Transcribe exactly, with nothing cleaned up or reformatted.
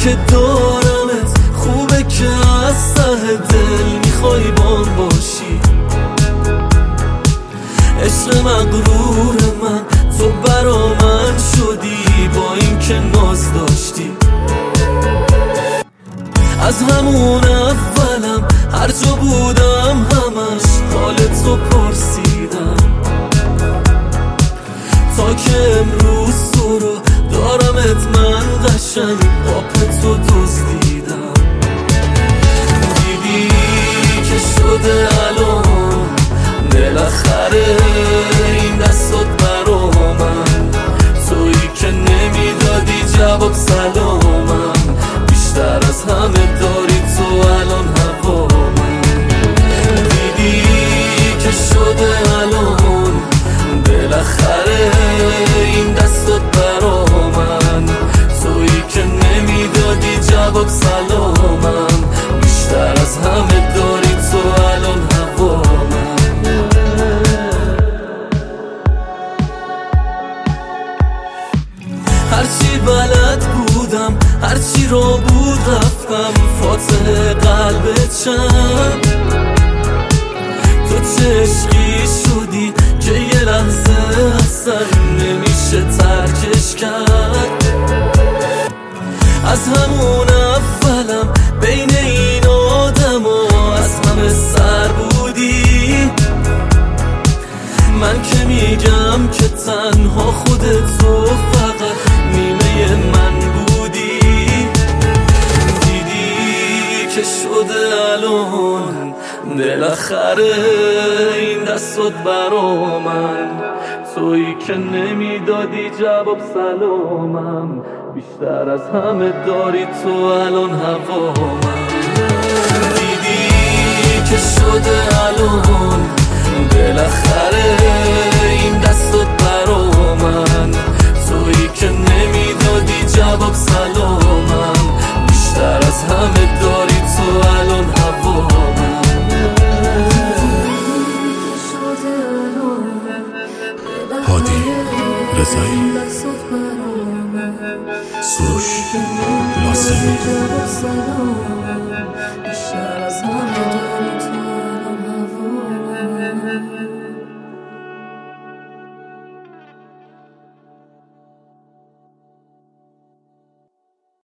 که دارمت خوبه که از ته دل میخوای بام باشی. عشق مغرور من تو برا من شدی با این که ناز داشتی. از همون اولم هر جا بودم همش حالت رو پرسیدم، تا که امروز تو رو دارمت من قشنگ پاپت رو دزدیدم. دیدی که شده الان بالاخره این دستات برا من، تویی که نمیدادی جواب سلامم، بیشتر از همه داری تو الان هوا من. دیدی که شده الان بالاخره این دستات برا من، تویی که نمیدادی جواب سلامم، بیشتر از همه داری تو الان هوا من. هرچی بلد بودم هرچی رو بود رفتم فاتح قلبت شم. تو چه عشقی شدی که یه لحظه اصلا نمیشه ترکش کرد. از همون اولم بین این آدم ها از همه سر بودی. من که میگم که تنها خودت تو فقط نیمه من بودی. دیدی که شده الان بالاخره این دستات برا من، تویی که نمیدادی جواب سلامم، بیشتر از همه داری تو الان هوا من. دیدی که شده الان بالاخره این دستات برا من، تویی که نمیدادی جواب سلامم، بیشتر از همه داری تو الان هوا من. هادی رضایی، سروش لازمی.